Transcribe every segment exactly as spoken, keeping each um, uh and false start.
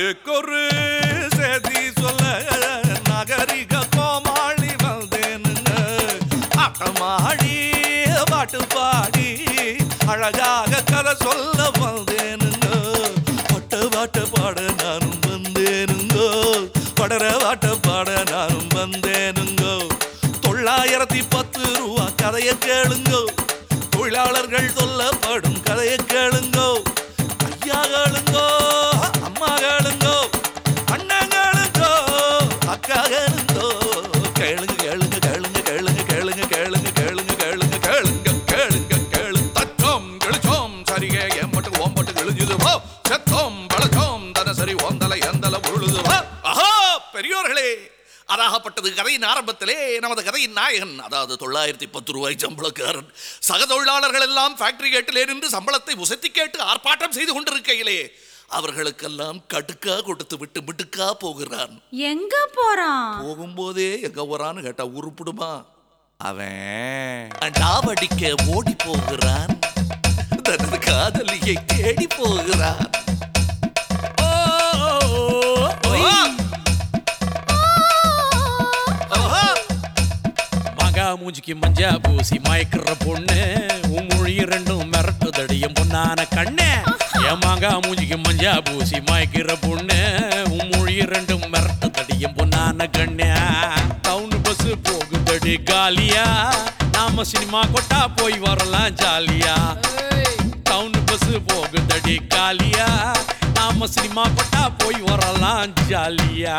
நாட்டுக்கொரு செய்தி சொல்ல நகரிக கோமாளி வந்தேனுங்க. ஆட்டமாடி பாட்டு பாடி அழகாக கதை சொல்ல வந்தேனுங்க. பட்ட பாட்ட பாட நானும் வந்தேனுங்கோ, படற பாட்ட பாட நானும் வந்தேனுங்கோ. தொள்ளாயிரத்தி பத்து ரூபா கதையை கேளுங்கோ, தொழிலாளர்கள் சொல்லப்படும் கதையை கேளுங்கோ. ஐயா கேளுங்கோ, அம்மா கேளுங்கோ, அண்ணன் கேளுங்கோ, அக்கா கேளுங்கோ. கேளுங்க கேளுங்க கேளுங்க கேளுங்க கேளுங்க கேளுங்க கேளுங்க கேளுங்க கேளுங்க கேளுங்க கேளு. தச்சோம் கிழிச்சோம் சரிகே எம்பட்டு ஓம்பட்டு கிழிஞ்சுது போ. செத்தோம் பழச்சோம் தனசரி ஓந்தலை எந்தல உருளுது போ. ஆஹா பெரியோர்களே, அதாகப்பட்டது கதையின் ஆரம்பத்திலே நமது கதையின் நாயகன், அதாவது தொள்ளாயிரத்தி பத்து ரூபாய் சம்பளக்காரன் சக தொழிலாளர்கள் எல்லாம் ஃபேக்டரி கேட்டிலே நின்று சம்பளத்தை உசத்தி கேட்டு ஆர்ப்பாட்டம் செய்து கொண்டிருக்கையிலே அவர்களுக்கெல்லாம் கடுக்கா கொடுத்து விட்டு மிடுக்கா போகிறான். எங்க போறான்? போகும்போதே எங்க போறான்னு கேட்டா உருப்பிடுமா? அவன் டாவடிக்க ஓடி போகிறான், தனது காதலியை தேடி போகிறான். மூஞ்சிக்கு மஞ்சா பூசி மயக்கிற பொண்ணு, உன் மொழி ரெண்டும் மிரட்டு தடியும் பொண்ணான கண்ணு. ஏமாங்கா மூஞ்சிக்கு மஞ்சா பூசி மயக்கிற பொண்ணு, உன் மொழி ரெண்டும் மிரட்டு தடியும் பொண்ணான கண்ணு. டவுன் பஸ் போகுதடி காலியா, நாம சினிமா கொட்டா போய் வரலாம் ஜாலியா. டவுன் பஸ் போகுதடி காலியா, நாம சினிமா கொட்டா போய் வரலாம் ஜாலியா.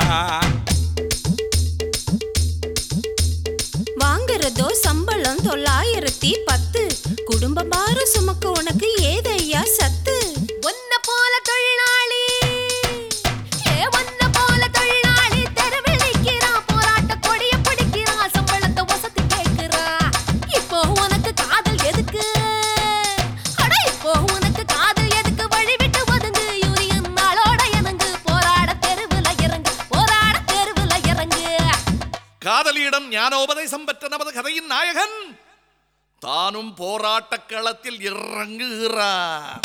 வாங்குறதோ சம்பளம் தொள்ளாயிரத்தி பத்து, குடும்ப பாரம் சுமக்க உனக்கு ஏதையா சத்து? ஒன்ன போல தொழிலாளி, ஏ ஒன்ன போல தொழிலாளி தெருவில் நிற்கிறான், போராட்ட கொடிய பிடிக்கிறான், சம்பளத்தை வசதி கேட்கிறான். இப்போ உனக்கு காதல் எதுக்கு? அட இப்போ உனக்கு காதல் எதுக்கு? வழி விட்டு ஒதுங்கு, யூனியன் நாளோட இறங்கு, போராட தெருவில் இறங்கு, போராட தெருவில் இறங்கு. காதலியிடம் ஞானோபதேசம் பெற்ற நமது கதையின் நாயகன் தானும் போராட்ட களத்தில் இறங்குகிறார்.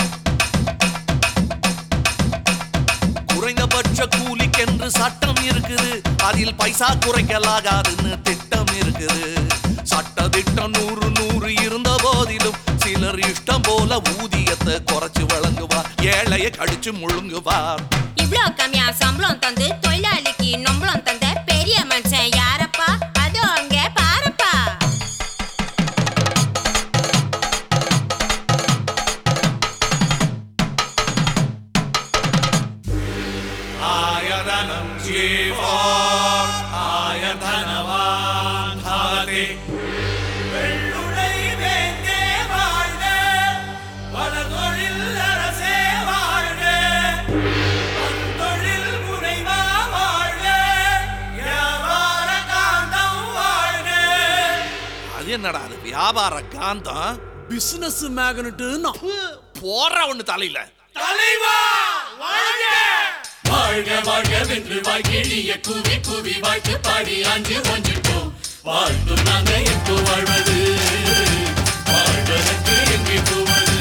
குறைந்தபட்ச கூலிக்கென்று சட்டம் இருக்குது, அதில் பைசா குறைக்கலாகாதுன்னு திட்டம் இருக்குது. சட்ட திட்டம் நூறு நூறு இருந்த போதிலும் சிலர் இஷ்டம் போல ஊதியத்தை குறைச்சு வழங்குவார், ஏழையை கடிச்சு முழுங்குவார். இவ்ளோ கம்மியா சம்பளம் தந்து தொழிலாளிக்கு நம்பளம் தந்த பெரிய மனுஷன் யாரப்பா? அது அங்க பாருப்பா. ஆயதனம் ஜீவோர் ஆயதனவான் பாதே வெள்ளுடை வேந்தே வாழ்க, வளதொழில் அரசே வாழ்க, வந்தொழில் முனைவா வாழ்க, வியாபார காந்தம் வாழ்க. அது என்னடா அது வியாபார காந்தம்? பிசினஸ் மேக்னெட் போற ஒண்ணு தலையில. தலைவா வாழ்க வாழ்க வாழ்க வென்று வாழ்கிய குவி குவி வாழ்த்து பாடி அஞ்சு ஒன்றிட்டோம். வாழ்த்து நாங்க எங்கு வாழ்வது, வாழ்வதற்கு எங்கே போவது?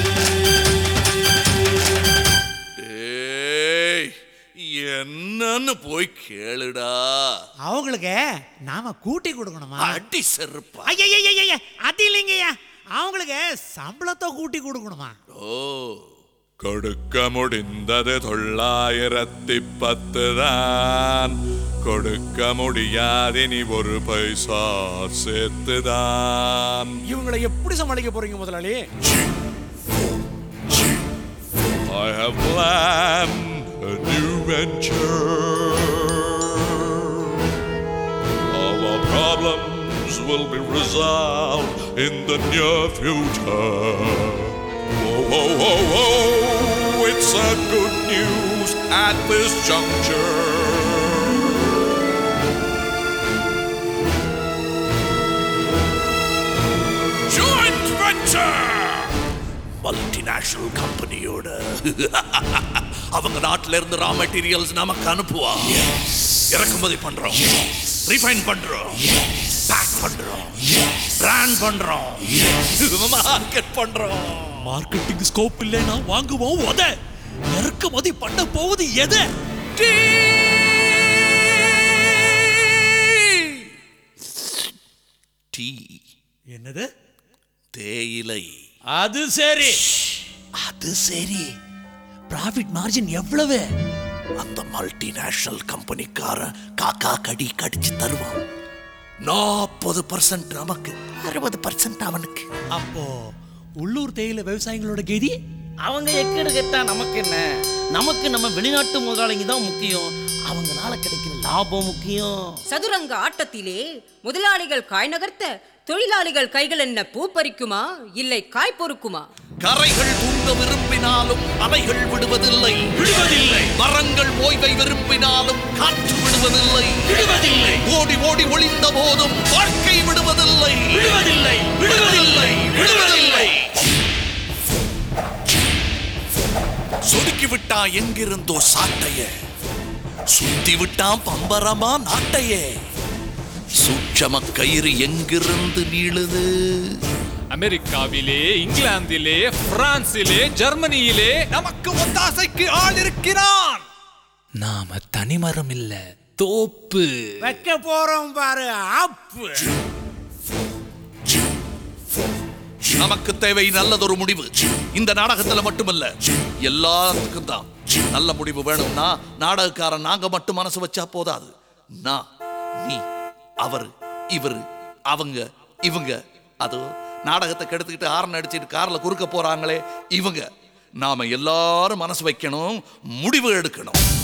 ஏய் என்னன்னு போய் கேளுடா. அவங்களுக்கு நாம கூட்டி கொடுக்கணுமா? அடி செருப்பா. ஐயா அது இல்லைங்கய்யா, அவங்களுக்கு சம்பளத்தை கூட்டி கொடுக்கணுமா? ஓ, கொடுக்க முடிந்தது தொள்ளாயிரத்தி பத்து தான், கொடுக்க முடியாது நீ ஒரு பைசா சேர்த்துதான். இவங்களை எப்படி சமாளிக்க போறீங்க முதலாளி? I have planned a new venture. All our problems will be resolved in the near future. Whoa, whoa, whoa, whoa, it's a good news at this juncture. Joint venture! Multinational கம்பெனியோட அவங்க நாட்டில இருந்து ரா மெட்டீரியல்ஸ் நமக்கு அனுப்புவா. இறக்குமதி பண்றோம், refine பண்றோம், back பண்றோம், brand பண்றோம், மார்க்கெட் பண்றோம். மார்க்கெட்டிங் ஸ்கோப் இல்லைன்னா வாங்குவோம். உத இறக்குமதி பண்ண போவது எது? டீ டீ என்னது? தேயிலை. அது சரி. அது சரி. ப்ராஃபிட் மார்ஜின் எவ்வளவு? அந்த மல்டிநேஷனல் கம்பெனிக்காரன் காக்கா கடி கடிச்சு தருவான். நாற்பது பர்சன்ட் நமக்கு, அறுபது பர்சன்ட் அவனுக்கு. அப்போ உள்ளூர் தேயிலை விவசாயிகளோட கதி? அவங்க எக்கேடு கேட்டா நமக்கு என்ன? நமக்கு நம்ம வெளிநாட்டு முதலாளிங்க தான் முக்கியம். அவங்களால கிடைக்கிற லாபம் முக்கியம். சதுரங்க ஆட்டத்திலே முதலாளிகள் காய் நகர்த்த தொழிலாளிகள் கைகள் என்ன பூ பறிக்குமா இல்லை காய் பொறுக்குமா? கரைகள் தூங்க விரும்பினாலும் அலைகள் விடுவதில்லை விடுவதில்லை மரங்கள் ஓய்வை விரும்பினாலும் காற்று விடுவதில்லை விடுவதில்லை ஓடி ஓடி ஒளிந்த போதும் வாழ்க்கை விடுவதில்லை விடுவதில்லை விடுவதில்லை விடுவதில்லை சொடுக்கி விட்டா எங்கிருந்தோ சாட்டைய, சுத்தி விட்டான் பம்பரமா நாட்டையே. சூட்சம கயிறு எங்கிருந்து நீளுது? அமெரிக்காவிலே, இங்கிலாந்திலே, பிரான்சிலே, ஜெர்மனியிலே நமக்கு ஒத்தாசைக்கு ஆள் இருக்கிறான். நாம தனிமரம் இல்ல, தோப்பு வைக்க போறோம் பாரு ஆப்பு. நமக்கு தேவை நல்லதொரு முடிவு. இந்த நாடகத்துல மட்டுமல்ல, எல்லாத்துக்கும் தான் நல்ல முடிவு வேணும்னா நாடகக்காரன் நாங்க மட்டும் மனசு வச்சா போதாது. நான், நீ, அவர், இவர், அவங்க, இவங்க, அதோ நாடகத்தை கெடுத்துக்கிட்டு ஹார்ன் அடிச்சுட்டு கார்ல குறுக்க போறாங்களே இவங்க, நாம எல்லாரும் மனசு வைக்கணும், முடிவு எடுக்கணும்.